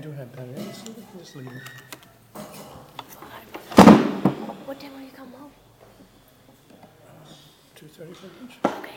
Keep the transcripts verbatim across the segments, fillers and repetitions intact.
do have batteries. So we can just leave it. What time will you come home? two thirty for lunch. Okay.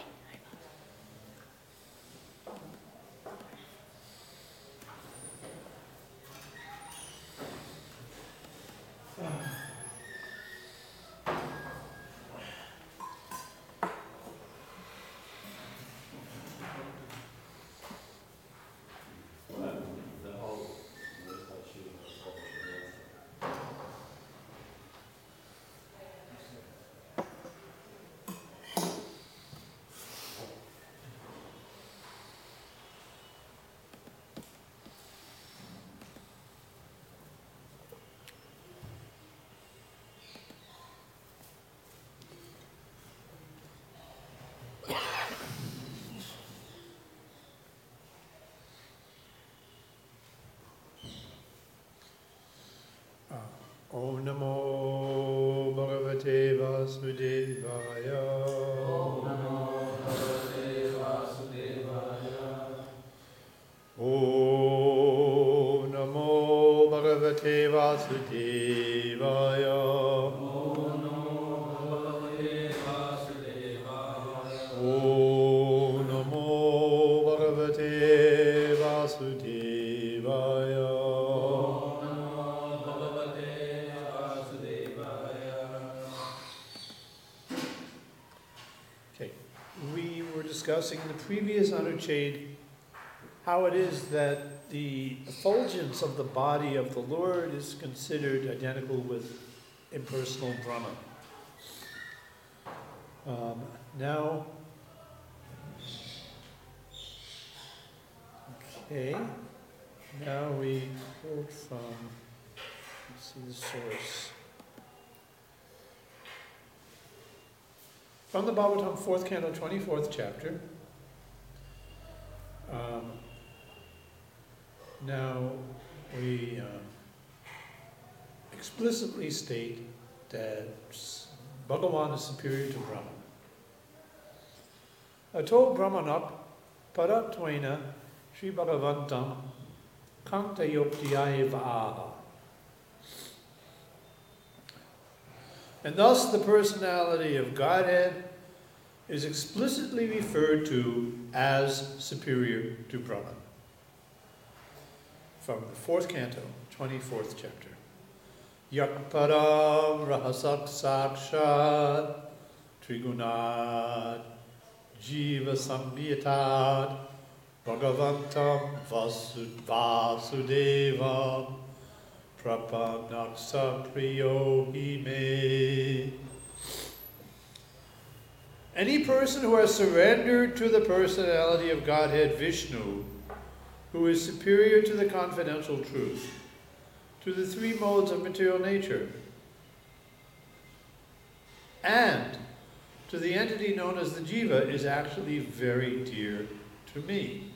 Om Namo Bhagavate Vasudevaya. Om Namo Bhagavate Vasudevaya. Om Namo Bhagavate Vasudevaya. Om Namo Bhagavate Vasudevaya. Om Namo Bhagavate Vasudevaya. Discussing in the previous Anucheda how it is that the effulgence of the body of the Lord is considered identical with impersonal Brahman. Um, now, okay, now we quote from, let's see the source. From the Bhagavatam, fourth canto, twenty-fourth chapter. Um, now, we um, explicitly state that Bhagavan is superior to Brahman. Ato Brahmanak Paratvaina Sri Bhagavantam Kantayoptiyaivaha. And thus the personality of Godhead is explicitly referred to as superior to Brahman. From the fourth canto, twenty-fourth chapter. Yakparam rahasak sakshat trigunad jiva samyatad bhagavantam vasud vasudevam prapanaksa priyo hime. Any person who has surrendered to the personality of Godhead Vishnu, who is superior to the confidential truth, to the three modes of material nature, and to the entity known as the Jiva, is actually very dear to me.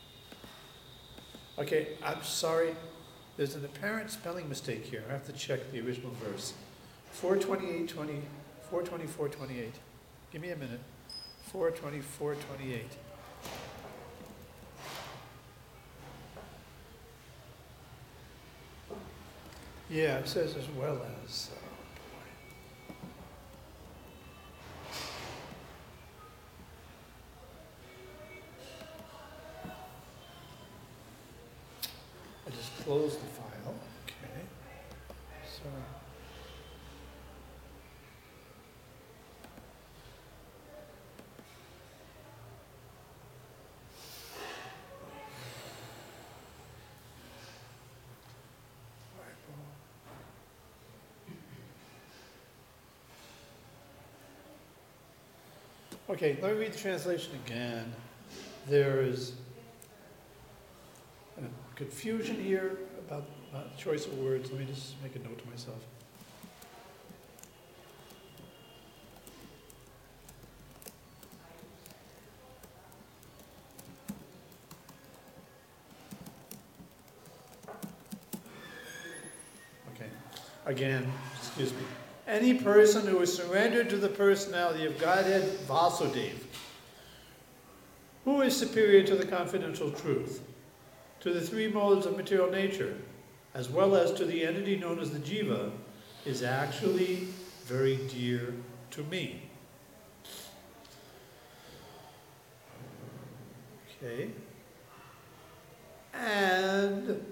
Okay, I'm sorry. There's an apparent spelling mistake here. I have to check the original verse. four twenty-eight twenty, four twenty-four twenty-eight. Give me a minute. four twenty-four twenty-eight. Yeah, it says as well as. Oh boy. I just closed the file. Okay. So. Okay, let me read the translation again. There is a confusion here about uh, choice of words. Let me just make a note to myself. Okay, again, excuse me. Any person who is surrendered to the personality of Godhead Vasudeva, who is superior to the confidential truth, to the three modes of material nature, as well as to the entity known as the jiva, is actually very dear to me. Okay. And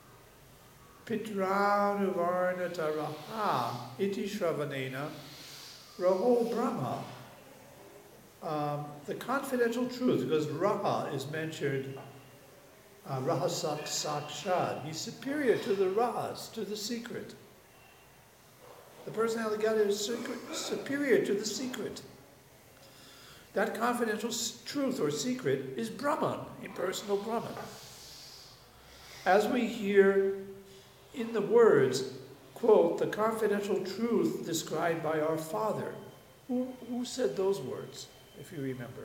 Pitranuvarnata Raha iti Shravanena Raho Brahma. Um, the confidential truth, because Raha is mentioned, uh, Rahasak Sakshad. He's superior to the Rahas, to the secret. The personality of God is secret, superior to the secret. That confidential truth or secret is Brahman, impersonal Brahman. As we hear in the words, quote, the confidential truth described by our Father. Who, who said those words, if you remember?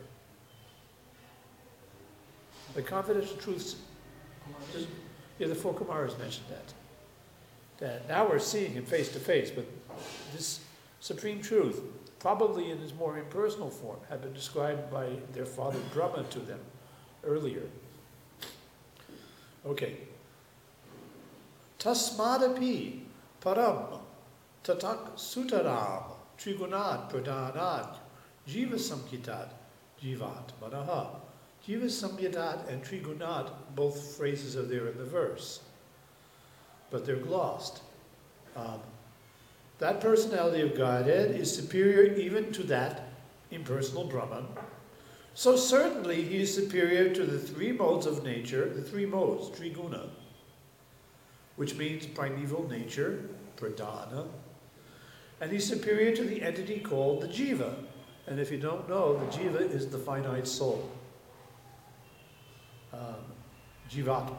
The confidential truth, yeah, the four Kumaras mentioned that. That now we're seeing him face to face, but this supreme truth, probably in his more impersonal form, had been described by their father Brahma to them earlier. Okay. Tasmadapi param tatak sutaram trigunad pradhanad jiva samkitat jivat manaha. Jiva samyadat and trigunad, both phrases are there in the verse, but they're glossed. Um, that personality of Godhead is superior even to that impersonal Brahman. So certainly he is superior to the three modes of nature, the three modes, triguna, which means primeval nature, pradhana, and he's superior to the entity called the jiva. And if you don't know, the jiva is the finite soul, um, jivatma.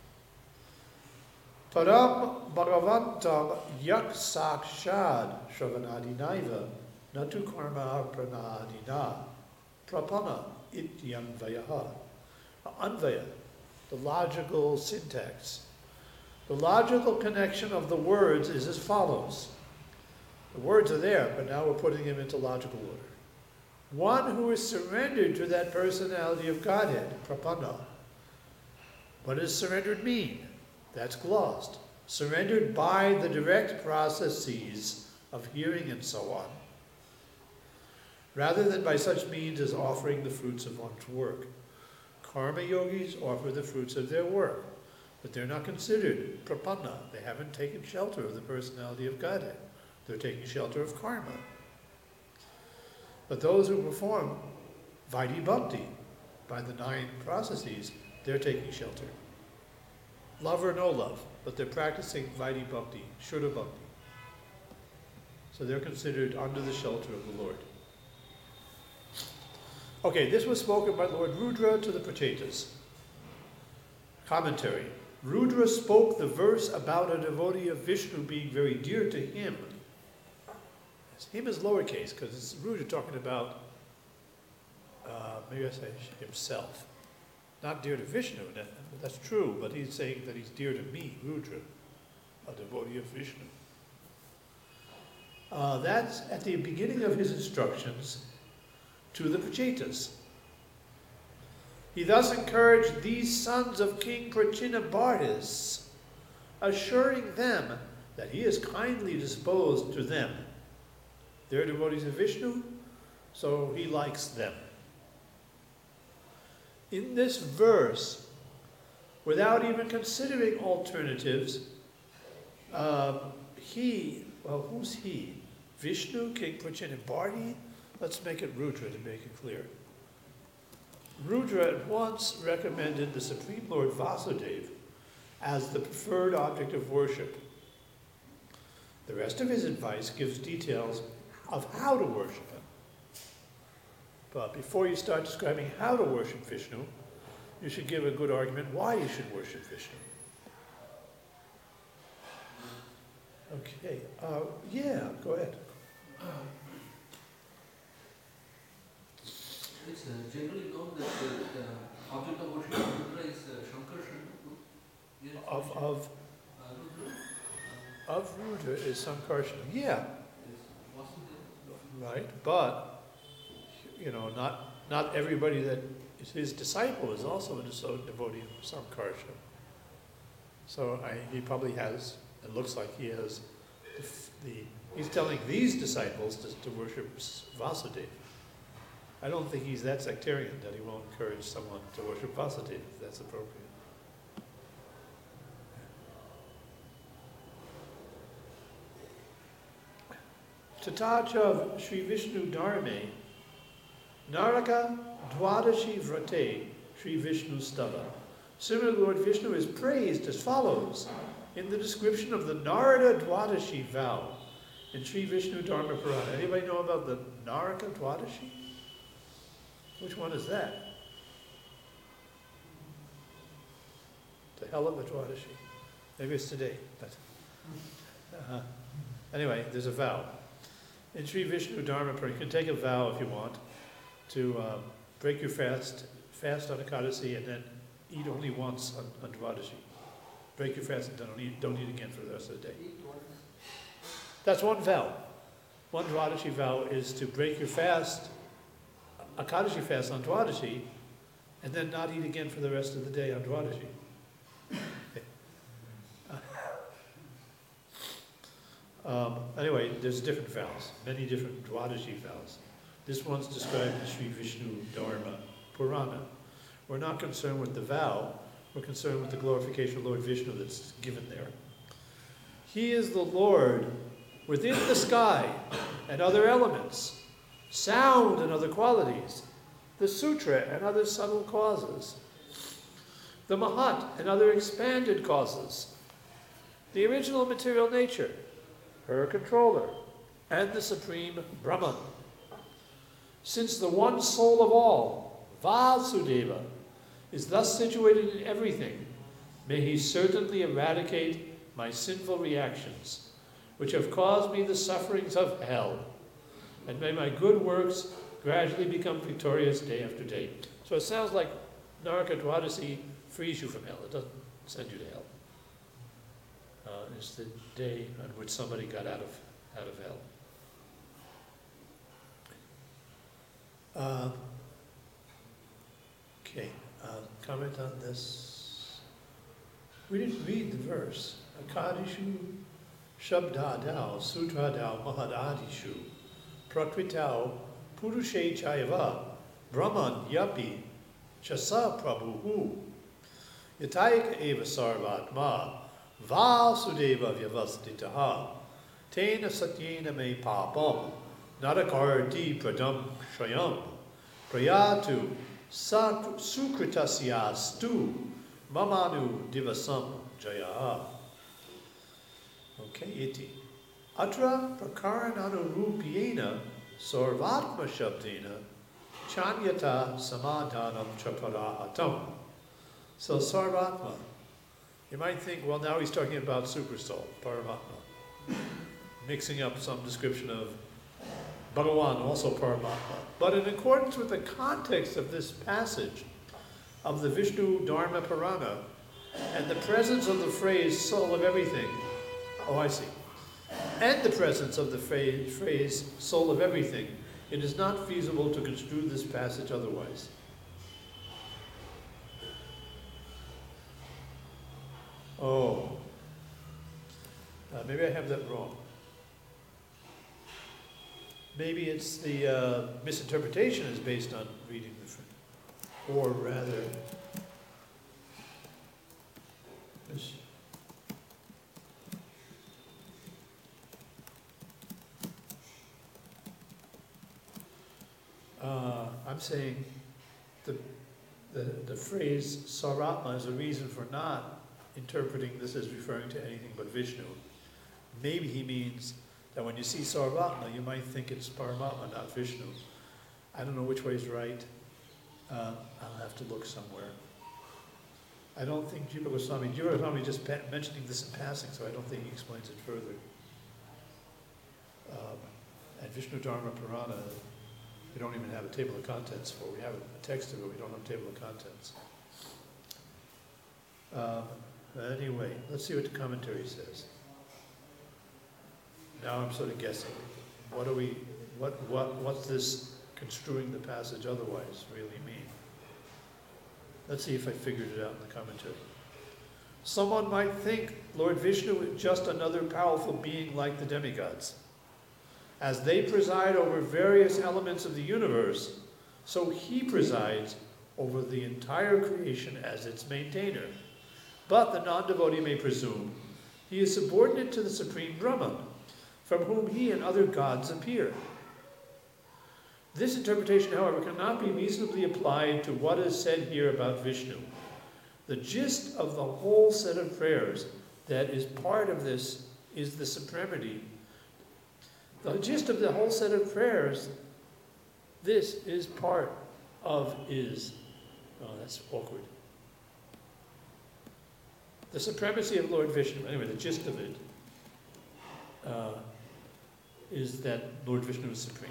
Param bhagavantam yak sakshad shravanadinaiva natu karma pranadina prapana ityanvayaha. Anvaya, the logical syntax. The logical connection of the words is as follows. The words are there, but now we're putting them into logical order. One who is surrendered to that personality of Godhead, prapanna. What does surrendered mean? That's glossed. Surrendered by the direct processes of hearing and so on, rather than by such means as offering the fruits of one's work. Karma yogis offer the fruits of their work, but they're not considered prapanna. They haven't taken shelter of the personality of Godhead. They're taking shelter of karma. But those who perform vaidhi bhakti by the nine processes, they're taking shelter. Love or no love, but they're practicing vaidhi bhakti, shuddha bhakti. So they're considered under the shelter of the Lord. Okay, this was spoken by Lord Rudra to the Prachetas. Commentary. Rudra spoke the verse about a devotee of Vishnu being very dear to him. Him is lowercase, because it's Rudra talking about, uh, maybe I say himself. Not dear to Vishnu, that, that's true, but he's saying that he's dear to me, Rudra, a devotee of Vishnu. Uh, that's at the beginning of his instructions to the Prachetas. He thus encouraged these sons of King Prachinabhardhas, assuring them that he is kindly disposed to them. They're devotees of Vishnu, so he likes them. In this verse, without even considering alternatives, um, he, well, who's he? Vishnu, King Prachinabhardhi? Let's make it Rudra to make it clear. Rudra at once recommended the Supreme Lord Vasudeva as the preferred object of worship. The rest of his advice gives details of how to worship him. But before you start describing how to worship Vishnu, you should give a good argument why you should worship Vishnu. Okay, uh, yeah, go ahead. It's uh, generally known that the, the object of worship of Rudra is uh, Shankarshan. Yes, Of, of, uh, Rudra. of Rudra is Sankarsana. Yeah, Yes, Vasudeva. right, but, you know, not, not everybody that is his disciple is also a devote- devotee of Sankarsana. So I, he probably has, it looks like he has the, f- the he's telling these disciples to, to worship Vasudeva. I don't think he's that sectarian that he won't encourage someone to worship Vasudeva if that's appropriate. Tatacha Sri Vishnu Dharme Naraka Dwadashi Vrate Sri Vishnu Stava. Similarly, Lord Vishnu is praised as follows in the description of the Narada Dwadashi vow in Sri Vishnu Dharma Purana. Anybody know about the Naraka Dwadashi? Which one is that? The hell of a Dwadashi. Maybe it's today, but uh, anyway, there's a vow. In Sri Vishnu Dharma Purana, you can take a vow if you want to um, break your fast, fast on Ekadasi, and then eat only once on, on Dwadashi. Break your fast and don't eat, don't eat again for the rest of the day. That's one vow. One Dwadashi vow is to break your fast, Ekadashi fast on Dwadashi, and then not eat again for the rest of the day on Dwadashi. um, anyway, there's different vows, many different Dwadashi vows. This one's described in Sri Vishnu Dharma Purana. We're not concerned with the vow, we're concerned with the glorification of Lord Vishnu that's given there. He is the Lord within the sky and other elements, sound and other qualities, the sutra and other subtle causes, the mahat and other expanded causes, the original material nature, her controller, and the supreme Brahman. Since the one soul of all, Vasudeva, is thus situated in everything, may he certainly eradicate my sinful reactions, which have caused me the sufferings of hell, and may my good works gradually become victorious day after day. So it sounds like Naraka Dwadasi frees you from hell. It doesn't send you to hell. Uh, it's the day on which somebody got out of out of hell. Uh, okay, uh, comment on this. We didn't read the verse. Akadishu Shabdadao Sutradao Mahadadishu Prakritao Purushe Chayava Brahman Yapi Chasa Prabhuhu Yataika Eva Sarvatma Vasudeva Vyavastitaha Tena Satyena Me Papam Narakarti Pradam Shayam Prayatu Sukritasyastu Mamanu Divasam Jaya. Okay, iti. Atra prakarananurupyena sarvatma shabdena chanyata samadhanam chaparahatam. So sarvatma, you might think, well, now he's talking about supersoul, Paramatma, mixing up some description of Bhagavan, also Paramatma. But in accordance with the context of this passage of the Vishnu Dharma Purana and the presence of the phrase soul of everything, oh, I see. And the presence of the phrase, phrase soul of everything, it is not feasible to construe this passage otherwise. Oh, uh, maybe I have that wrong. Maybe it's the uh, misinterpretation is based on reading the phrase, or rather, this. Uh, I'm saying the, the, the phrase Saratma is a reason for not interpreting this as referring to anything but Vishnu. Maybe he means that when you see Sarvatma, you might think it's Paramatma, not Vishnu. I don't know which way is right. Uh, I'll have to look somewhere. I don't think Jiva Goswami, Jiva Goswami just pa- mentioning this in passing, so I don't think he explains it further. Um, and Vishnu Dharma Purana, we don't even have a table of contents for. We have a text of it, we don't have a table of contents. Um, anyway, let's see what the commentary says. Now I'm sort of guessing. What do we, what, what, what's this construing the passage otherwise really mean? Let's see if I figured it out in the commentary. someone might think Lord Vishnu is just another powerful being like the demigods. As they preside over various elements of the universe, so he presides over the entire creation as its maintainer. But the non-devotee may presume he is subordinate to the supreme Brahman, from whom he and other gods appear. This interpretation, however, cannot be reasonably applied to what is said here about Vishnu. The gist of the whole set of prayers that is part of this is the supremacy. The gist of the whole set of prayers, this is part of is. Oh, that's awkward. The supremacy of Lord Vishnu, anyway, the gist of it uh, is that Lord Vishnu is supreme.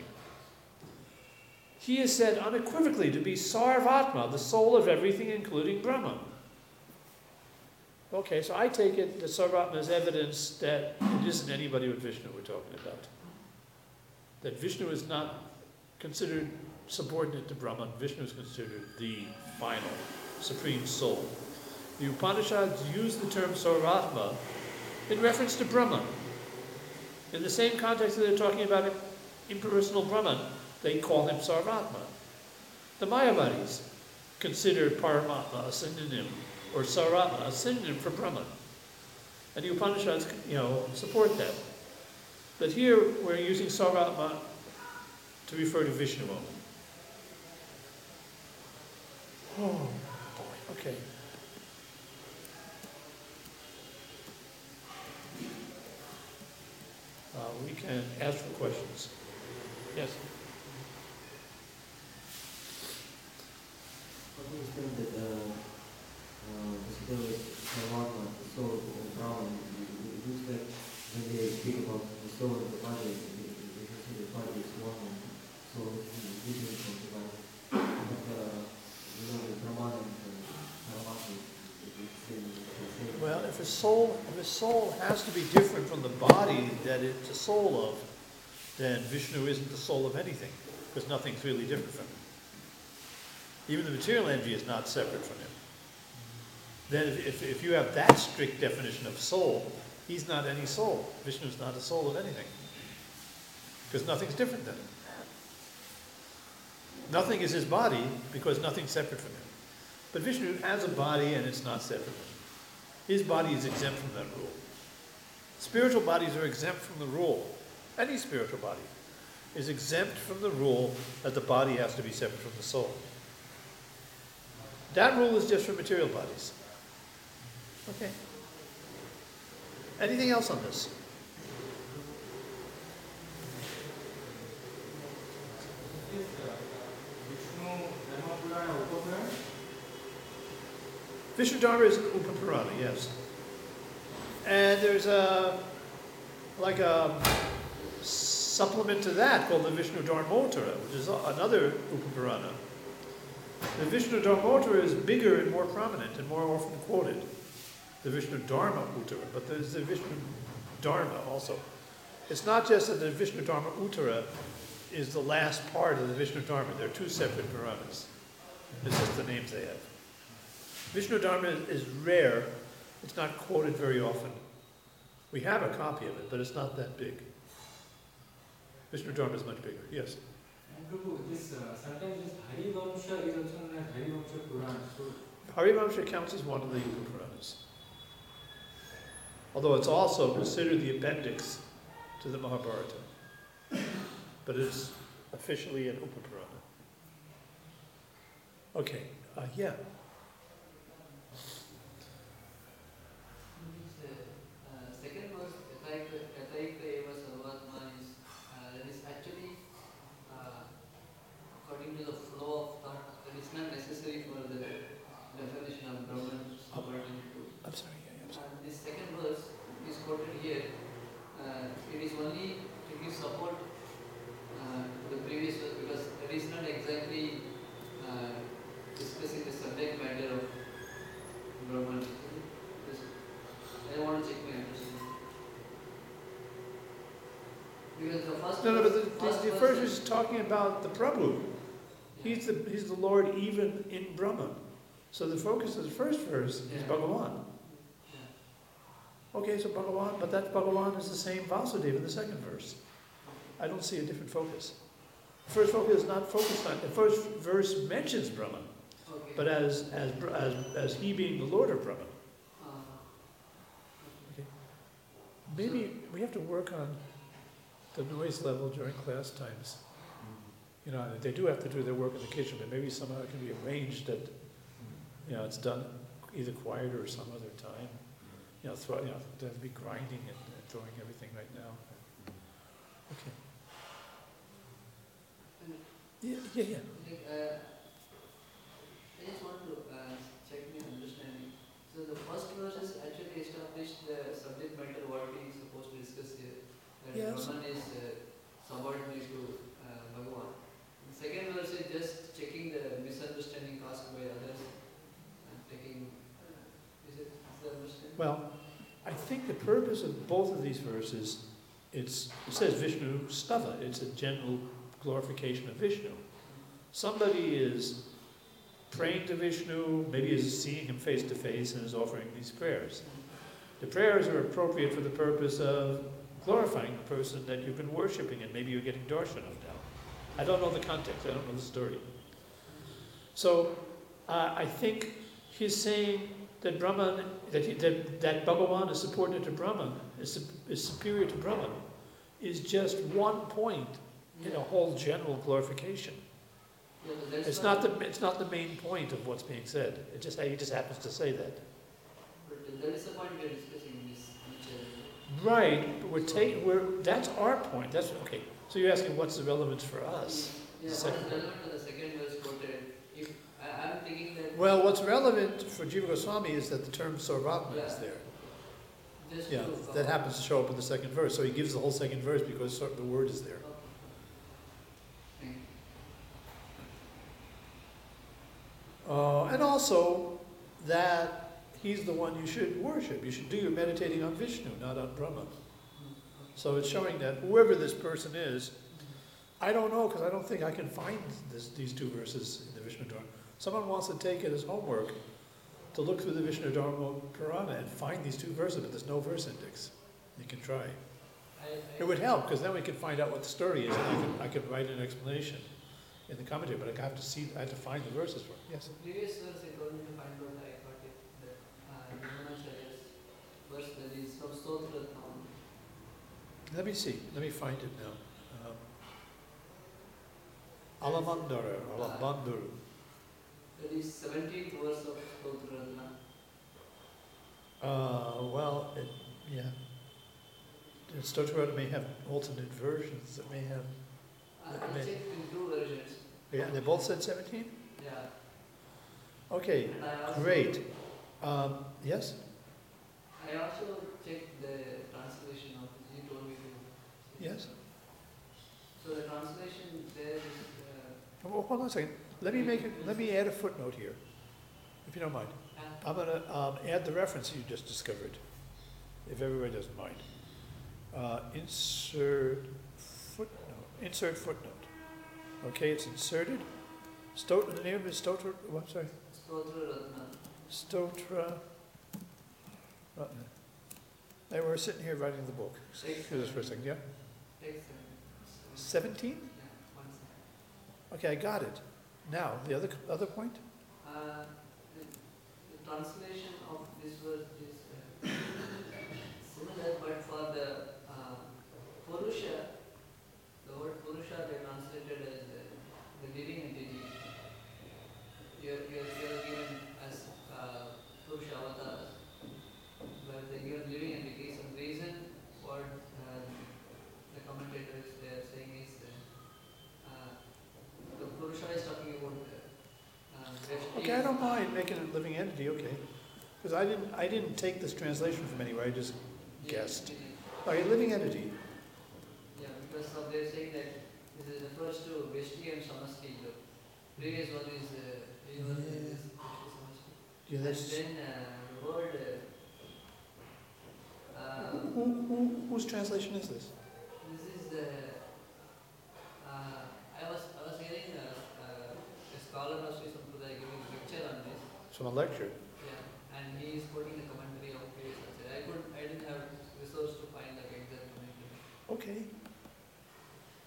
He is said unequivocally to be Sarvatma, the soul of everything, including Brahman. Okay, so I take it that Sarvatma is evidence that it isn't anybody but Vishnu we're talking about. That Vishnu is not considered subordinate to Brahman. Vishnu is considered the final, supreme soul. The Upanishads use the term Sarvatma in reference to Brahman. In the same context that they're talking about impersonal Brahman, they call him Sarvatma. The Mayavadis consider Paramatma a synonym, or Sarvatma a synonym for Brahman. And the Upanishads, you know, support that. But here we're using Sarvatma to refer to Vishnu only. Oh boy, okay. Uh, we can ask for questions. Yes? I understand that uh, uh, the story of Paramatma, the soul of Brahman, it looks like when they speak about the soul of the body, they, they consider the body as one, and soul is different from the body. But uh, you know, the Brahman and Paramatma, it's the same. Well, if a soul, if a soul has to be different from the body that it's a soul of, then Vishnu isn't the soul of anything, because nothing's really different from him. Even the material energy is not separate from him. Then if, if, if you have that strict definition of soul, he's not any soul. Vishnu's not a soul of anything, because nothing's different than him. Nothing is his body, because nothing's separate from him. But Vishnu has a body, and it's not separate from him. His body is exempt from that rule. Spiritual bodies are exempt from the rule. Any spiritual body is exempt from the rule that the body has to be separate from the soul. That rule is just for material bodies. Okay. Anything else on this? Vishnu Dharma is an Upapurana, yes. And there's a, like a supplement to that called the Vishnu Dharmottara, which is another Upapurana. The Vishnu Dharmottara is bigger and more prominent and more often quoted. The Vishnu Dharma Uttara, but there's the Vishnu Dharma also. It's not just that the Vishnu Dharma Uttara is the last part of the Vishnu Dharma. They're two separate Puranas. It's just the names they have. Vishnu Dharma is rare. It's not quoted very often. We have a copy of it, but it's not that big. Vishnu Dharma is much bigger, yes. And Prabhu, this, uh, sometimes this Harivamsha is also known as Harivamsha Purana. So Harivamsha counts as one of the Upa Puranas. Although it's also considered the appendix to the Mahabharata. But it's officially an Upa Purana. Okay, uh, yeah. Second verse, Yataika eva sarvatma is, uh, that is actually, uh, according to the flow of thought, that is not necessary for the definition of Brahman subordinate to. I'm sorry, yeah, yeah, I'm sorry. Uh, this second verse is quoted here. Uh, it is only to give support uh, to the previous verse because it is not exactly uh, discussing the subject matter of Brahman. I want to check my understanding. Because the first No, no, but verse- the, the, the first is talking about the Prabhu. He's the, he's the Lord even in Brahman. So the focus of the first verse is Yeah. Bhagavan. Okay, so Bhagavan, but that Bhagavan is the same Vasudeva in the second verse. I don't see a different focus. The first focus is not focused on, the first verse mentions Brahman, Okay. but as, as, as, as he being the Lord of Brahman. Uh, Okay. Maybe we have to work on the noise level during class times. You know, they do have to do their work in the kitchen, but maybe somehow it can be arranged that, you know, it's done either quieter or some other time. You know, throw, you know, they have to be grinding and, and throwing everything right now. Okay. Yeah, yeah, yeah. like, uh, I just want to uh, check my understanding. So the first verse is actually established the subject matter what we are supposed to discuss here. That Yes. Brahman is uh, subordinate to uh, Bhagavan. The second verse is just checking the misunderstanding caused by others and taking. Uh, is it is the understanding? Well, I think the purpose of both of these verses, it's, it says Vishnu Stava, it's a general glorification of Vishnu. Somebody is praying to Vishnu, maybe is seeing him face to face and is offering these prayers. The prayers are appropriate for the purpose of glorifying the person that you've been worshipping, and maybe you're getting darshan of now. I don't know the context, I don't know the story. So uh, I think he's saying that Brahman, that, he, that, that Bhagavan is subordinate to Brahman, is, is superior to Brahman, is just one point in a whole general glorification. Yeah, but that's It's not the, it's not the main point of what's being said. It just, he just happens to say that. But that is the point we are discussing in this lecture. Right, but we're taking, we're, that's our point, that's, okay. So you're asking what's the relevance for us? Yeah, The what second is relevant to the second verse quoted? If I, I'm thinking that Well, what's relevant for Jiva Goswami is that the term Sarvatma is there. just Yeah, to that happens to show up in the second verse. So he gives the whole second verse because the word is there. Thank you. Uh, and also that he's the one you should worship. You should do your meditating on Vishnu, not on Brahma. So it's showing that whoever this person is, I don't know because I don't think I can find this, these two verses in the Vishnu Dharma. Someone wants to take it as homework to look through the Vishnu Dharma Purana and find these two verses, but there's no verse index. You can try. I, I, It would help because then we could find out what the story is, and I could, I could write an explanation in the commentary. But I have to see, I have to find the verses for it. Yes. The previous verse I told me to find out, I got it. That uh, Yamunacharya's verse that is from Stotra Tham. Let me see. Let me find it now. Um, Alamandara, Alabanduru. That is seventeenth verse of Stotra Ratna. Uh, well, it, yeah. The Stotra may have alternate versions. It may have. Uh, That I may- checked in two versions. Yeah, they both said seventeen. Yeah. Okay, And I also, great. Um, yes. I also checked the translation of it. You told me to. Yes. So the translation there is. Uh, Oh, hold on a second. Let me make it. Let me add a footnote here, if you don't mind. uh, I'm going to um, add the reference you just discovered, if everybody doesn't mind. Uh, insert footnote. Insert footnote. Okay, it's inserted. Stot- the name is Stotra. What? Sorry. Stotra Ratna. Stotra. Ratna. Hey, we're sitting here writing the book. Text Do this for a second. Yeah. Text Seventeen. Yeah, one second. Okay, I got it. Now the other other point. Uh, the, the translation of this verse is uh, similar, but for the uh, Purusha, the word Purusha they translated as the, the living entity. You're, you're, you're given as uh, Purusha avatars, but they given living entity. Some reason what uh, the commentators they are saying is uh, uh, the Purusha is talking about uh, uh, Vrishti Okay, I is- don't mind making it a living entity. Okay, because I didn't I didn't take this translation from anywhere. I just Yeah, guessed. it is. Okay, living entity. Yeah, because of they're saying that this is refers to Vishti and Samasti. The previous one is uh, previous one is Yeah. Vishti Samasti. Yeah, And that's, then uh, the word uh, uh, who, who, whose translation is this? this is the uh, I was I was hearing a, a, a scholar of Sri Sampradaya giving a lecture on this. It's from a lecture. Yeah, and he is quoting the commentary of previous lecture. I could I didn't have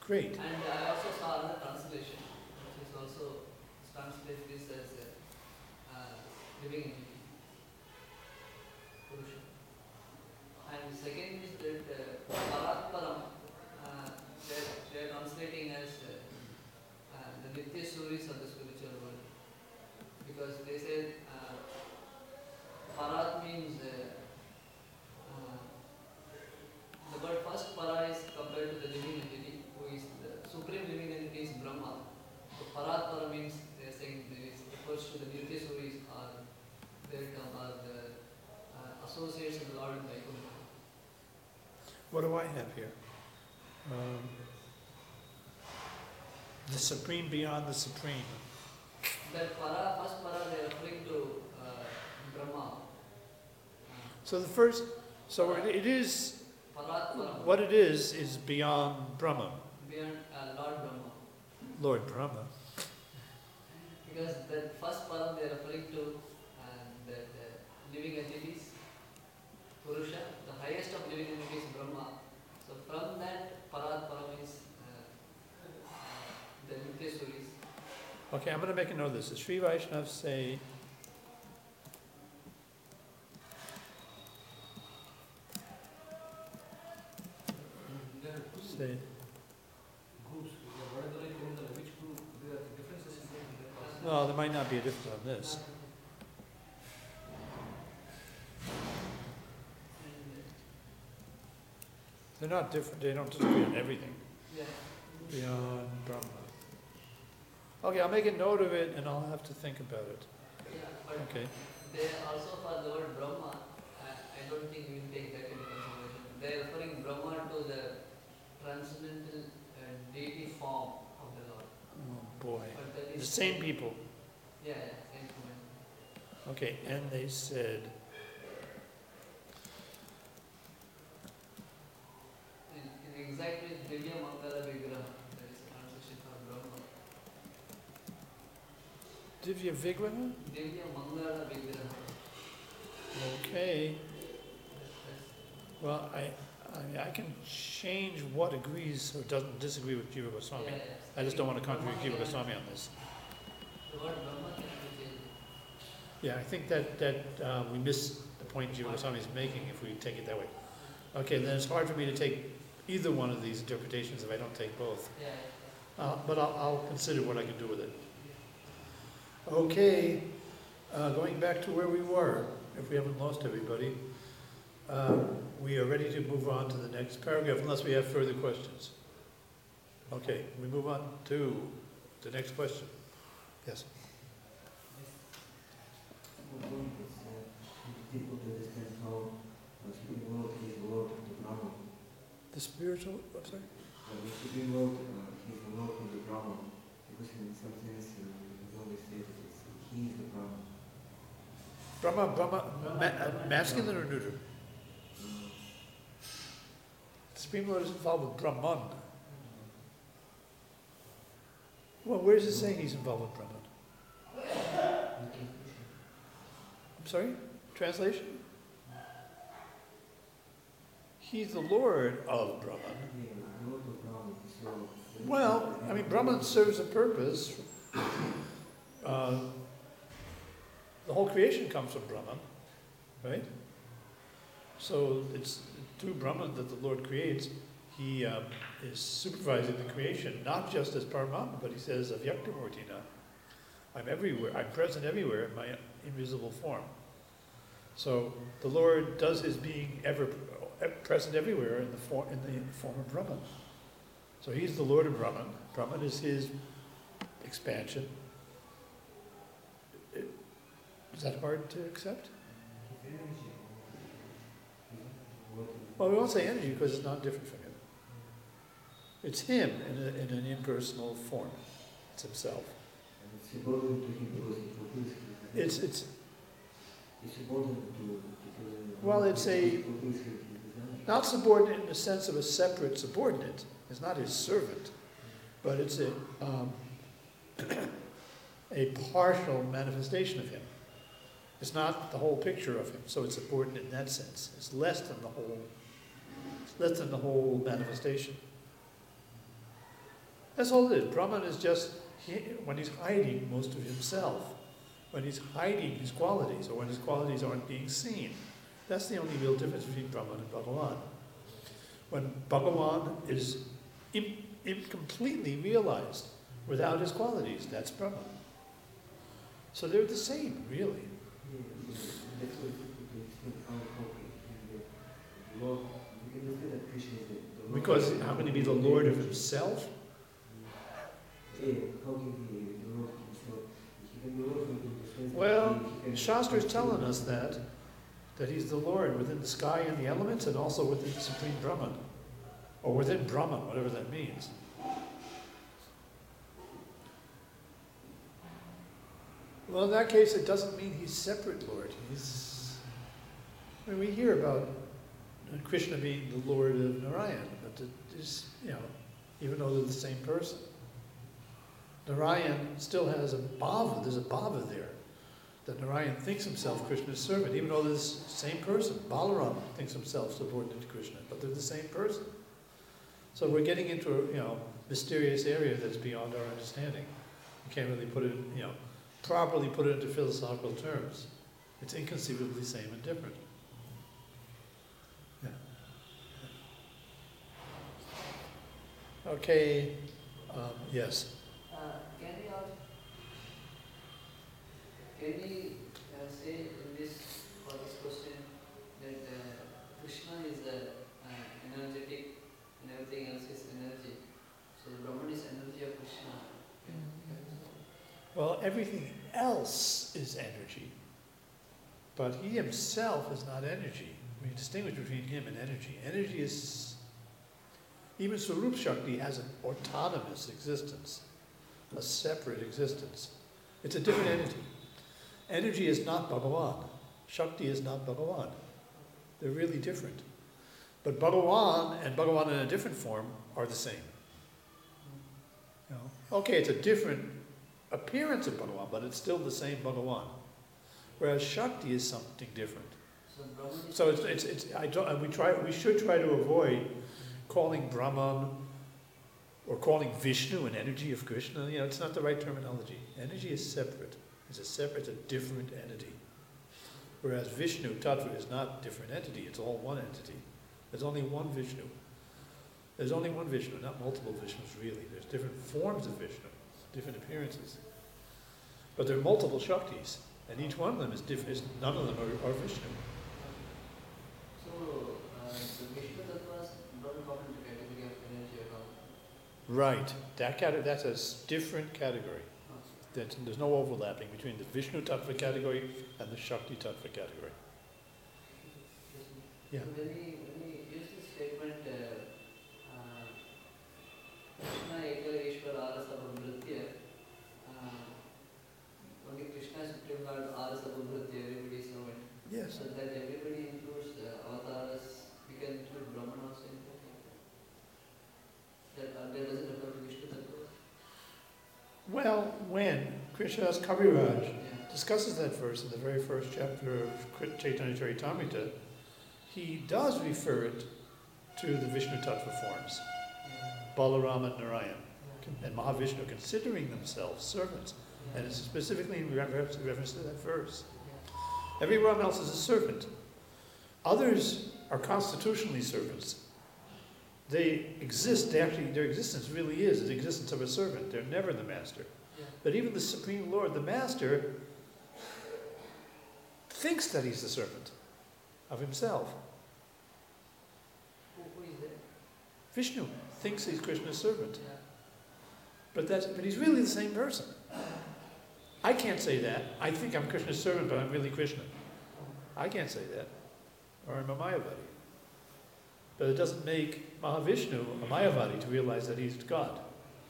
Great. And I also saw another translation, which is also translated this as uh, uh, living entity, Purusha. And second is that uh, Paratparam, uh, they're, they're translating as uh, uh, the Nitya Suris of the spiritual world. Because they said uh, Parat means uh, uh, the word first para is compared to the living entity, who is the supreme living entity is Brahma. So Parat para means they are saying this refers to the Nitya Suris or their term or the uh, associates of the Lord in Vaikuntha. What do I have here? Um, the supreme beyond the supreme. That para, first para, they are referring to uh, Brahma. So the first, so it, it is, Parat Param, what it is, is beyond Brahma, beyond uh, Lord Brahma. Lord Brahma. Because that first param they are referring to and that uh, living entities, Purusha, the highest of living entities, Brahma. So from that Parat Param is uh, uh, the Nitya Suris. Okay, I'm going to make a note of this. The Sri Vaishnavas say, There are two say, groups. Vadadara Kurundala, which group? There are differences in them. no, there might not be a difference on this. And, They're not different, they don't disagree on everything. yeah. Beyond Brahma. Okay, I'll make a note of it and I'll have to think about it. Yeah, but Okay. they also for the word Brahma, I, I don't think we will take that into consideration. They are referring Brahma to the transcendental uh, deity form of the Lord. Oh boy. But that The is same people. Yeah, yeah, same comment. Okay, and they said, In, in exactly Divya Mangala Vigraha, that is the translation for Brahma. Divya Vigraha? Divya Mangala Vigraha. Okay, That's, well, I, I mean, I can change what agrees or doesn't disagree with Jiva that's, Goswami. yeah, yeah. I just don't want to contradict Brahma Jiva can- Goswami on this. The word Brahma can be changed. Yeah, I think that, that uh, we miss the point Jiva Goswami is making if we take it that way. Okay, then it's hard for me to take either one of these interpretations if I don't take both. Yeah, yeah. Uh, but I'll, I'll consider what I can do with it. Okay, uh, going back to where we were, if we haven't lost everybody, uh, we are ready to move on to the next paragraph unless we have further questions. Okay, we move on to the next question. Yes. My point is uh, difficult to understand how the Supreme Lord is the Lord of the Brahman. The spiritual, I'm sorry? Uh, the Supreme Lord uh, he is the Lord of the Brahman, because in some sense uh, we always say that it's, he is the Brahman. Brahma, Brahma, ma- uh, masculine or neuter? Uh, The Supreme Lord is involved with Brahman. Well, where is it saying he's involved with Brahman? okay. I'm sorry? Translation? He's the Lord of Brahman. Yeah, the Lord of Brahman. So, Well, I mean, Brahman serves a purpose. Uh, the whole creation comes from Brahman, right? So it's through Brahman that the Lord creates. He um, is supervising the creation, not just as Paramatma, but he says, Avyaktamurtina. I'm everywhere, I'm present everywhere in my invisible form. So the Lord does his being ever present everywhere in the form in the form of Brahman. So he's the Lord of Brahman. Brahman is his expansion. It- Is that hard to accept? Well, we won't say energy because it's not different from him. It's him in, a, in an impersonal form. It's himself. And it's subordinate to him because he fulfills his It's it's It's subordinate to, to, to Well, it's a- he fulfills his, his desire. not subordinate in the sense of a separate subordinate. It's not his servant, but it's a um, a partial manifestation of him. It's not the whole picture of him, so it's subordinate in that sense. It's less than the whole, it's less than the whole manifestation. That's all it is. Brahman is just he, when he's hiding most of himself, when he's hiding his qualities, or when his qualities aren't being seen. That's the only real difference between Brahman and Bhagavan. When Bhagavan is im- incompletely realized without his qualities, that's Brahman. So they're the same, really. Yeah, that's what we explain how how can the Lord. We can say that Krishna is the, the Lord. Because how can he be the Lord of himself? Yeah, how can he be the Lord of himself? He can be Lord in the sense that Well, he, he can Shastra is telling us that, that he's the Lord within the sky and the elements, and also within the Supreme Brahman. Or within Brahman, whatever that means. Well, in that case, it doesn't mean he's separate Lord. He's, I mean, we hear about Krishna being the Lord of Narayan, but it is, you know, even though they're the same person. Narayan still has a bhava, there's a bhava there, that Narayan thinks himself Krishna's servant, even though they're the same person. Balaram thinks himself subordinate to Krishna, but they're the same person. So we're getting into a, you know, mysterious area that's beyond our understanding. You can't really put it, you know, properly put it into philosophical terms. It's inconceivably same and different. Yeah. Okay, um, yes. Uh, can we also, can we uh, say in this, for this question, that uh, Krishna is uh, uh, energetic and everything else is energy. So the Brahman is energy of Krishna. Well, everything else is energy, but he himself is not energy. We distinguish between him and energy. Energy is, even Swarup Shakti has an autonomous existence, a separate existence. It's a different entity. Energy is not Bhagavan. Shakti is not Bhagavan. They're really different. But Bhagavan and Bhagavan in a different form are the same. You know? Okay, it's a different appearance of Bhagavan, but it's still the same Bhagavan. Whereas Shakti is something different. So Brahman is So it's, it's, it's I don't, we try, we should try to avoid calling Brahman or calling Vishnu an energy of Krishna. You know, it's not the right terminology. Energy is separate. It's a separate, it's a different entity. Whereas Vishnu, Tattva, is not a different entity. It's all one entity. There's only one Vishnu. There's only one Vishnu, not multiple Vishnus, really. There's different forms of Vishnu, different appearances. But there are multiple Shaktis, and each one of them is different. None of them are, are Vishnu. So uh, the Vishnu Tattvas don't come into category of energy at all. Right. That cate- that's a s- different category. That there's no overlapping between the Vishnu Tattva category and the Shakti Tattva category. Yeah. So when we, when we use this statement, uh, uh, Krishna Ekala Ishvara Arasa Bhagavritya, uh, only Krishna is Supreme Lord Arasa Bhagavritya, everybody is servant. Yes. So that everybody includes uh, avatars, we can include Brahman also in that. That, uh, that doesn't refer to Vishnu Tattva. Well, when Krishnadas Kaviraj Yeah. discusses that verse in the very first chapter of Krit- Chaitanya Charitamrita, he does refer it to the Vishnu Tattva forms, Yeah. Balarama and Narayan, Yeah. and Mahavishnu considering themselves servants. And it's specifically in reference, reference to that verse. Everyone else is a servant. Others are constitutionally servants. They exist, they actually, their existence really is the existence of a servant. They're never the master. Yeah. But even the Supreme Lord, the master, thinks that he's the servant of himself. Who, who is that? Vishnu thinks he's Krishna's servant. Yeah. But that's, but he's really the same person. I can't say that. I think I'm Krishna's servant, but I'm really Krishna. I can't say that. Or I'm a Mayavadi. But it doesn't make Mahavishnu a Mayavadi to realize that he's God.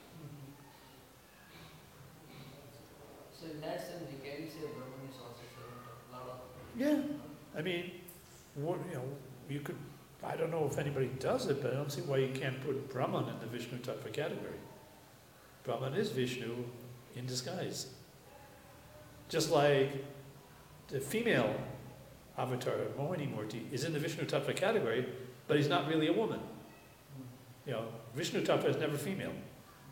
So in that sense, we can say Brahman is also servant of Lord of. Yeah. I mean, what, you know, you could, I don't know if anybody does it, but I don't see why you can't put Brahman in the Vishnu Tattva category. Brahman is Vishnu in disguise. Just like the female avatar, Mohini Murti, is in the Vishnu Tattva category, but he's not really a woman. You know, Vishnu Tattva is never female.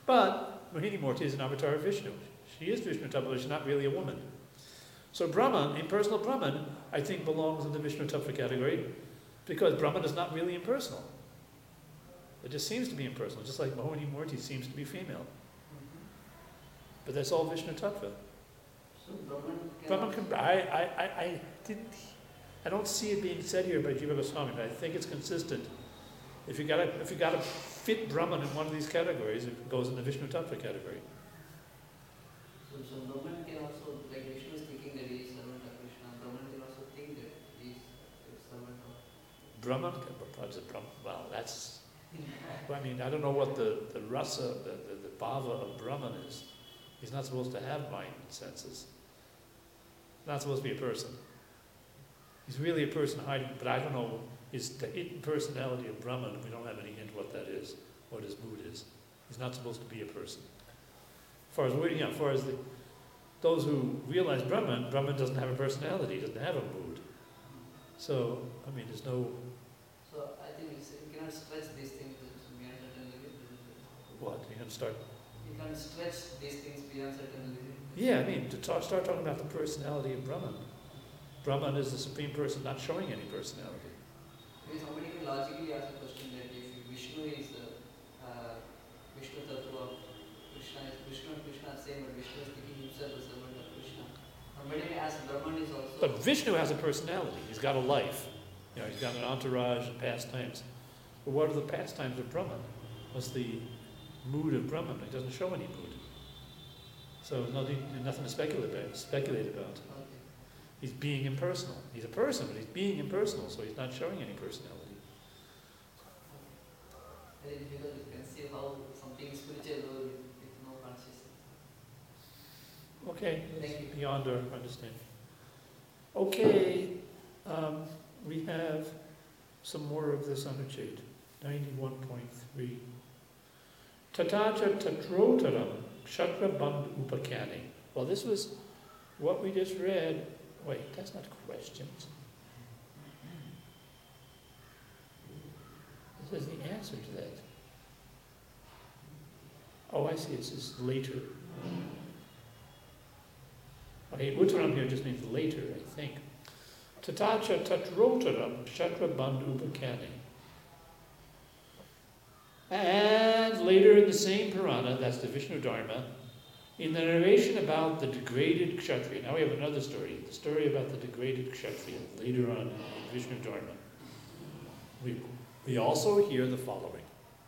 But Mohini Murti is an avatar of Vishnu. She is Vishnu Tattva, but she's not really a woman. So Brahman, impersonal Brahman, I think belongs in the Vishnu Tattva category because Brahman is not really impersonal. It just seems to be impersonal, just like Mohini Murti seems to be female. But that's all Vishnu Tattva. So Brahman can Brahman can, I, I, I, I didn't, I don't see it being said here by Jiva Goswami, but I think it's consistent. If you gotta, if you gotta fit Brahman in one of these categories, it goes in the Vishnu Tattva category. So, so Brahman can also, like Vishnu is thinking that he is servant of Krishna. Brahman can also think that he is a servant of. Brahman, can- perhaps a Brahman, well, that's, I mean, I don't know what the, the rasa, the, the, the bhava of Brahman is. He's not supposed to have mind and senses. Not supposed to be a person. He's really a person hiding, but I don't know, is the hidden personality of Brahman, we don't have any hint what that is, what his mood is. He's not supposed to be a person. As far as we, yeah, as far as the, those who realize Brahman, Brahman doesn't have a personality, doesn't have a mood. So, I mean, there's no, So I think we say- we cannot stretch these things beyond certain limit. what, you're going to start. You can't stretch these things beyond certain limit. Yeah, I mean, to talk, start talking about the personality of Brahman. Brahman is the supreme person not showing any personality. Because somebody can logically ask a question that if Vishnu is a uh, Vishnu Tattva, Krishna is Vishnu and Krishna are same, but Vishnu is thinking himself as servant of Krishna. Somebody may ask Brahman is also. But Vishnu has a personality. He's got a life. You know, he's got an entourage and pastimes. But what are the pastimes of Brahman? What's the mood of Brahman? He doesn't show any mood. So nothing, nothing to speculate about. Speculate about. Okay. He's being impersonal. He's a person, but he's being impersonal, so he's not showing any personality. Very difficult to conceive how something spiritual with, with no consciousness. Okay, Thank you. beyond our understanding. Okay, um, we have some more of this Anucheta, ninety-one point three. Tatacha tatrotaram kshatra bandh upakani. Well, this was what we just read. Wait, that's not questions. This is the answer to that. Oh, I see, it says later. Okay, uttaram here just means later, I think. Tatacha tatrotaram kshatra bandh upakani. And later in the same Purana, that's the Vishnu Dharma, in the narration about the degraded Kshatriya. Now we have another story, the story about the degraded Kshatriya, later on in Vishnu Dharma. We, we also hear the following.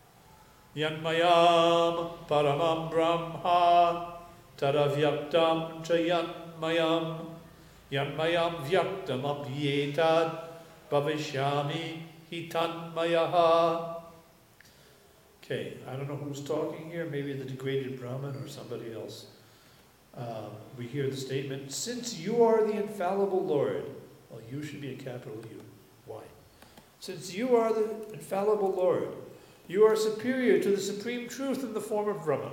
Yanmayam paramam brahma taravyaktam cha yanmayam yanmayam vyaktam apyetad bhavishyami hitanmayaha. Okay, I don't know who's talking here, maybe the degraded Brahman or somebody else. Um, we hear the statement, since you are the infallible Lord, well, you should be a capital U. Why? Since you are the infallible Lord, you are superior to the supreme truth in the form of Brahman.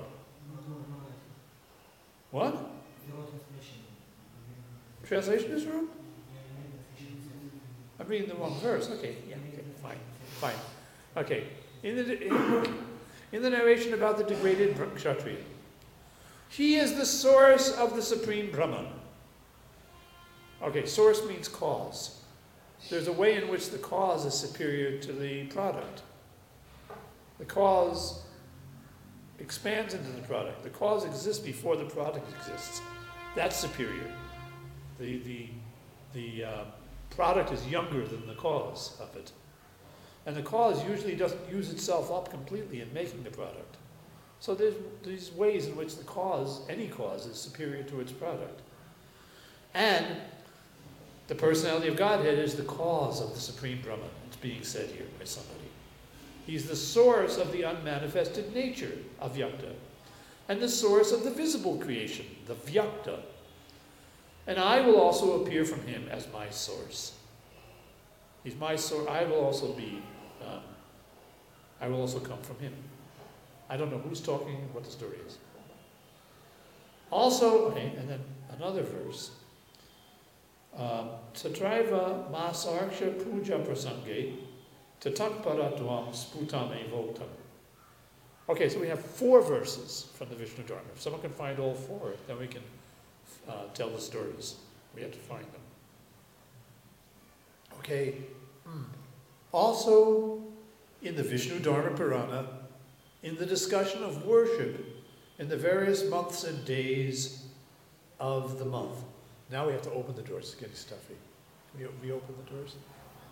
What? Translation is wrong? I'm reading the wrong verse. Okay, yeah, okay, fine, fine. Okay. In the, in, in the narration about the degraded Kshatriya, he is the source of the supreme Brahman. Okay, source means cause. There's a way in which the cause is superior to the product. The cause expands into the product. The cause exists before the product exists. That's superior. The, the, the uh, product is younger than the cause of it. And the cause usually doesn't use itself up completely in making the product. So there's these ways in which the cause, any cause, is superior to its product. And the personality of Godhead is the cause of the Supreme Brahman. It's being said here by somebody. He's the source of the unmanifested nature, avyakta, and the source of the visible creation, the vyakta. And I will also appear from him as my source. He's my source. I will also be, um, I will also come from him. I don't know who's talking, what the story is. Also, okay, and then another verse. Tatraiva masarksha puja prasange tatakparatvam sputam evoktam. Okay, so we have four verses from the Vishnu Dharma. If someone can find all four, then we can uh, tell the stories. We have to find them. Okay. Hmm. Also, in the Vishnu Dharma Purana, in the discussion of worship in the various months and days of the month. Now we have to open the doors. It's getting stuffy. Can we, we open the doors?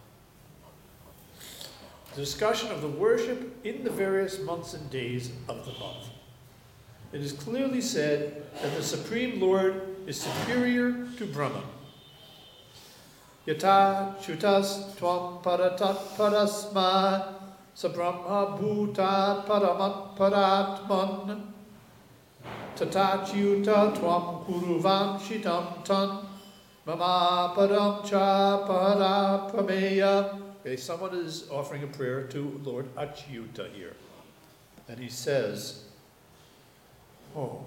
The discussion of the worship in the various months and days of the month. It is clearly said that the Supreme Lord is superior to Brahman. Yata chutas tvam paratat parasma sabrahma bhutat paramat paratman tatachyuta tvam kuruvan shitam tan mama padam cha paraprameya. Okay, someone is offering a prayer to Lord Achyuta here. And he says, oh,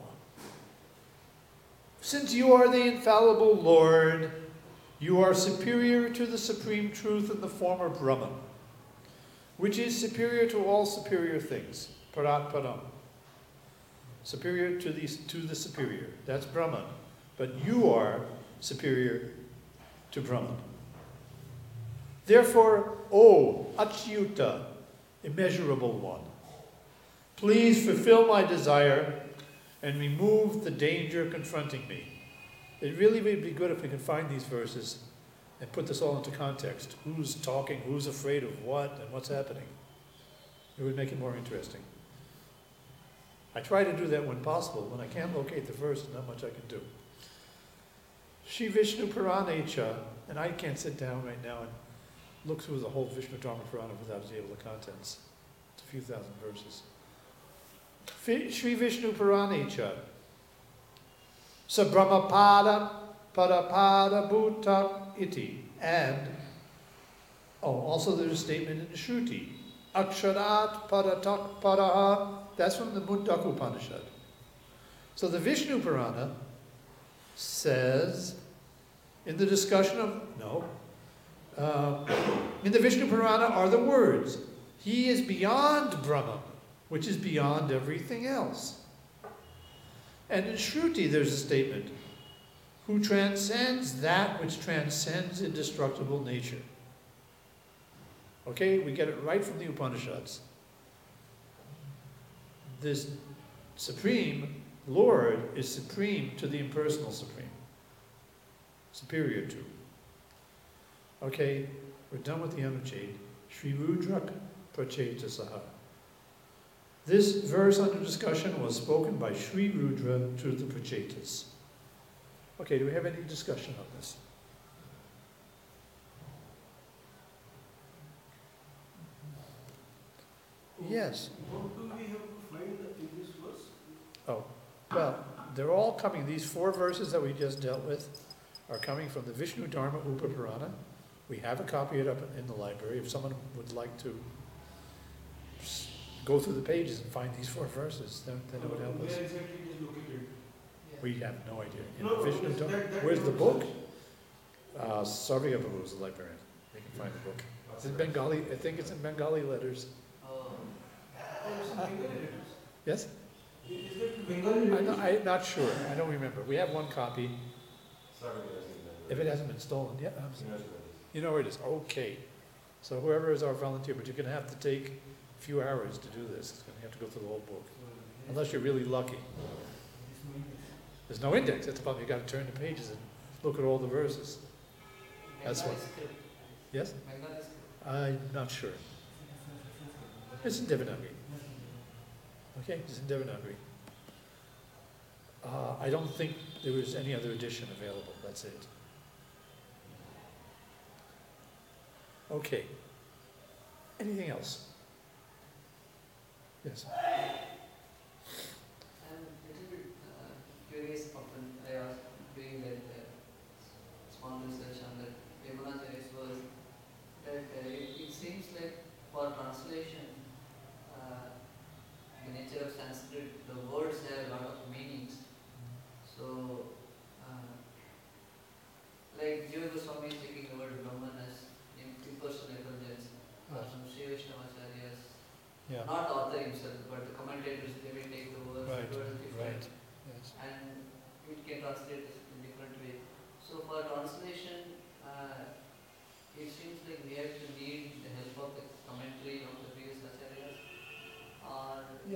since you are the infallible Lord, you are superior to the supreme truth in the form of Brahman, which is superior to all superior things. Parat Param. Superior to the, to the superior. That's Brahman. But you are superior to Brahman. Therefore, O Achyuta, immeasurable one, please fulfill my desire and remove the danger confronting me. It really would be good if we could find these verses and put this all into context. Who's talking, who's afraid of what, and what's happening. It would make it more interesting. I try to do that when possible. When I can't locate the verse, there's not much I can do. Shri Vishnu Puranecha, and I can't sit down right now and look through the whole Vishnu Dharma Purana without the table of contents. It's a few thousand verses. Shri Vishnu Puranecha. Sabrahmapada Parapada Bhuta Iti. And, oh, also there's a statement in the Shruti. Aksharat Paratak Paraha. That's from the Mundaka Upanishad. So the Vishnu Purana says, in the discussion of, no, uh, in the Vishnu Purana are the words, he is beyond Brahman, which is beyond everything else. And in Shruti there's a statement, who transcends that which transcends indestructible nature. Okay, we get it right from the Upanishads. This Supreme Lord is supreme to the impersonal Supreme. Superior to. Okay, we're done with the Anucheda. Sri Rudrak Prachetasaha. This verse under discussion was spoken by Sri Rudra to the Prachetas. Okay, do we have any discussion on this? Yes. What do we have to find in this verse? Oh, well, they're all coming, these four verses that we just dealt with are coming from the Vishnu Dharma Upa Purana. We have a copy of it up in the library. If someone would like to go through the pages and find these four verses, then, then it would help us. Where exactly it is located? We have no idea. In No, the Vishnu that- Dharma, that- that where's the makes book? sense. Uh, Sarvya Babu is the librarian. They can find the book. It's in Bengali, I think it's in Bengali letters. Oh, Oh, it's in Bengali letters. Yes? Is that Bengali I'm letters? not, I'm not sure. I don't remember. We have one copy. If it hasn't been stolen, yeah. I'm sorry. You know where it is. Okay. So whoever is our volunteer, but you're going to have to take a few hours to do this. It's going to have to go through the whole book. Unless you're really lucky. There's no index. That's the problem. You've got to turn the pages and look at all the verses. That's Bengali what- script. Yes? Bengali script. I'm not sure. It's in Devanagari. Okay, it's in Devanagari. Uh, I don't think there was any other edition available. That's it. Okay. Anything else? Yes. I'm a little bit uh, curious often. I was doing that uh, small research on the Yamunacharya's verse that uh, it, it seems like for translation, uh, the nature of Sanskrit, the words have a lot of meanings. So, uh, like Jiva Goswami is taking the word Brahman as in impersonal effulgence, or some Sri Vaishnavacharyas, Yeah. not author himself, but the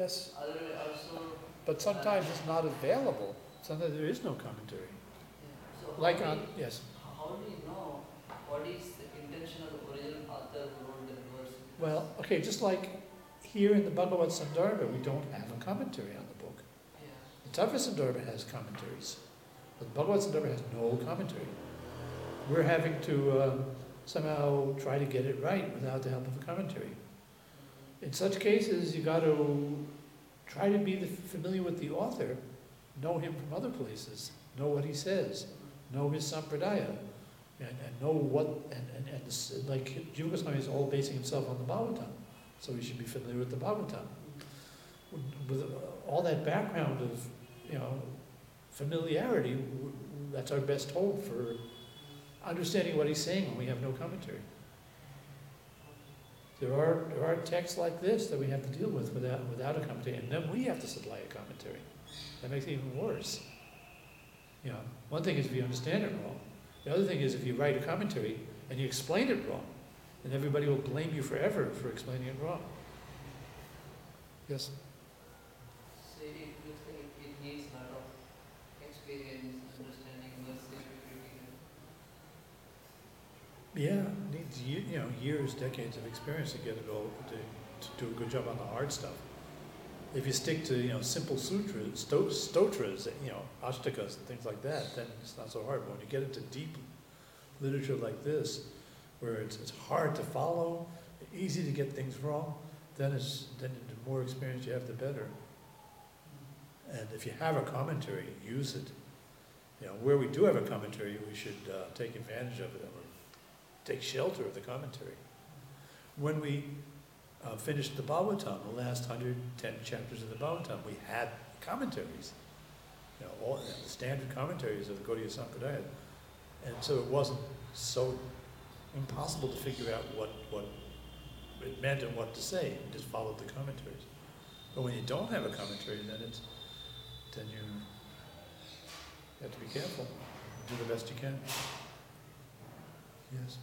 Yes, Other also, but sometimes it's not available. Sometimes there is no commentary. yeah. So how Like do on, you- yes, how do you know what is the intention of the original author who wrote that verse? well, okay, just like here in the Bhagavad Sandarbha, we don't have a commentary on the book. Yeah. The Tattva Sandarbha has commentaries, but the Bhagavad Sandarbha has no commentary. We're having to uh, somehow try to get it right without the help of a commentary. In such cases, you got to try to be the, familiar with the author, know him from other places, know what he says, know his sampradaya, and, and know what, and, and, and this, like Jiva Goswami is all basing himself on the Bhagavatam, so we should be familiar with the Bhagavatam. With, with uh, all that background of, you know, familiarity, w- w- that's our best hope for understanding what he's saying when we have no commentary. There are, there are texts like this that we have to deal with without, without a commentary, and then we have to supply a commentary. That makes it even worse. You know, one thing is if you understand it wrong. The other thing is if you write a commentary and you explain it wrong, then everybody will blame you forever for explaining it wrong. Yes? So it looks like it, it needs a lot of experience, understanding, mercy, purity. Yeah, it needs ye- you know years, decades of experience to get it all to, to do a good job on the hard stuff. If you stick to you know simple sutras, sto- stotras, you know ashtakas and things like that, then it's not so hard. But when you get into deep literature like this, where it's it's hard to follow, easy to get things wrong, then it's then the more experience you have, the better. And if you have a commentary, use it. You know where we do have a commentary, we should uh, take advantage of it. Or take shelter of the commentary. When we uh, finished the Bhagavatam, the last one hundred ten chapters of the Bhagavatam, we had commentaries. You know, all the standard commentaries of the Gaudiya Sampradaya. And so it wasn't so impossible to figure out what, what it meant and what to say. You just followed the commentaries. But when you don't have a commentary, then it's then you have to be careful. Do the best you can. Yes.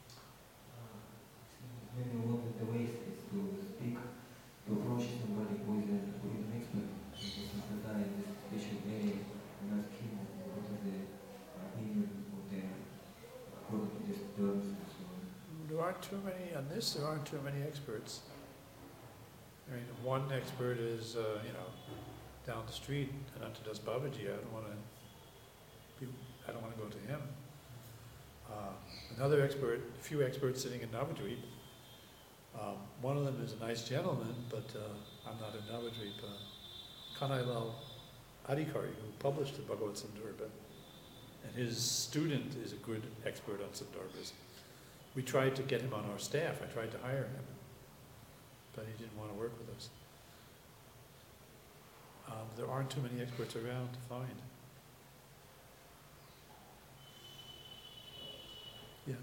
Maybe one of the ways is to speak, to approach somebody who is, a, who is an expert in this Sampradaya, in this special area, and ask him what is the opinion of the, according to this terms and so on. There aren't too many, on this, there aren't too many experts. I mean, one expert is, uh, you know, down the street, Anantadas Babaji. I don't want to, I don't want to go to him. Uh, another expert, a few experts sitting in Navadvip. Um, one of them is a nice gentleman, but uh, I'm not in Navadvip. Uh, Kanailal Adhikari, who published the Bhagavad Sandarbha, and his student is a good expert on Sandarbhas. We tried to get him on our staff. I tried to hire him, but he didn't want to work with us. Um, there aren't too many experts around to find. Yeah.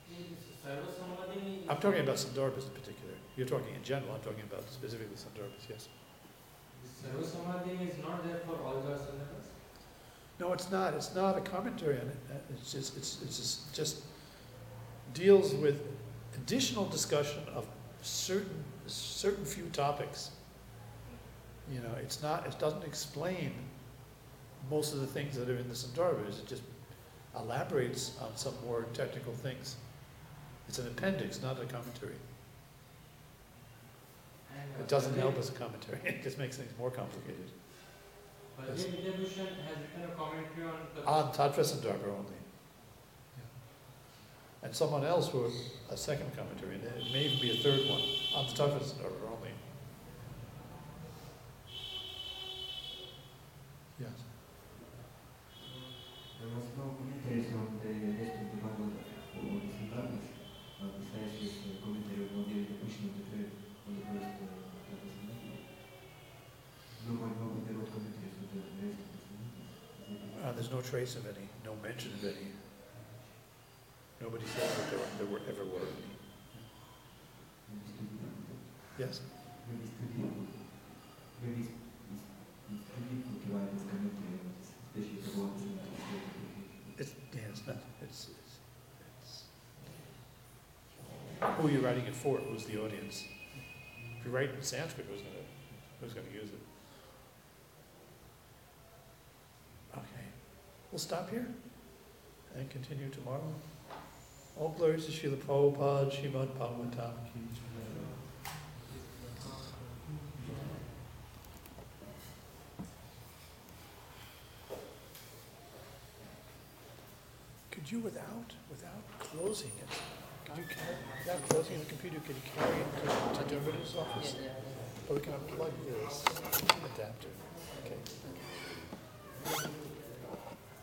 I'm talking about Sandarbhas in particular. You're talking in general, I'm talking about specifically Sandarbhas, yes. Sarva Samadhi is not there for all the asanas? No, it's not. It's not a commentary on it. Uh, It's just, it's, it's just, just deals with additional discussion of certain, certain few topics. You know, it's not, it doesn't explain most of the things that are in the Sandarbhas. It just elaborates on some more technical things. It's an appendix, not a commentary. And, It doesn't help as a commentary. It just makes things more complicated. Yes. Baladev Vidyabhushan has written a commentary on the On Tattva Sandarbha only. Yeah. And someone else wrote a second commentary, and it may even be a third one, on the Tattva Sandarbha only. Yes. There was no commentaries on the rest of the Bhagavad or the Sandarbhas, uh, besides this uh, commentary of Baladev Vidyabhushan on the third, on the first uh, Tattva Sandarbha. Nobody, nobody wrote commentaries on the rest of the Sandarbhas. Uh, there's no trace of any, no mention of any. Nobody said that there, were, there were ever were any. Maybe it's too deep. Yes? Maybe it's too deep. Maybe it's, it's, it's too deep to provide this commentary, especially the one that's It's, yeah, it's not, it's, it's, it's, who are you writing it for? Who's the audience? If you write in Sanskrit, who's gonna, who's gonna use it. Okay, we'll stop here and continue tomorrow. All glories to Srila Prabhupada, Srimad Bhagavatam. Could you, without, without closing it, could you carry, without closing the computer, could you carry it to, to Demeter's office? Or we can unplug this adapter. Okay.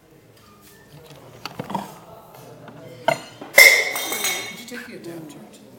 Thank you. Could you take the adapter to